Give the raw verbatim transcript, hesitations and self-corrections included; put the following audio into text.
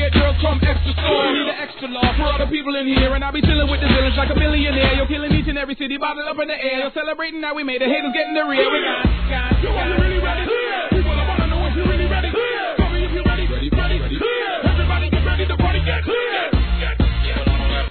get girls from extra store. We need an extra law for all the people in here, and I'll be chilling with the villains like a millionaire. You're killing each and every city, bottle up in the air. You're celebrating now we made it. Haters getting the real. We got, got, got.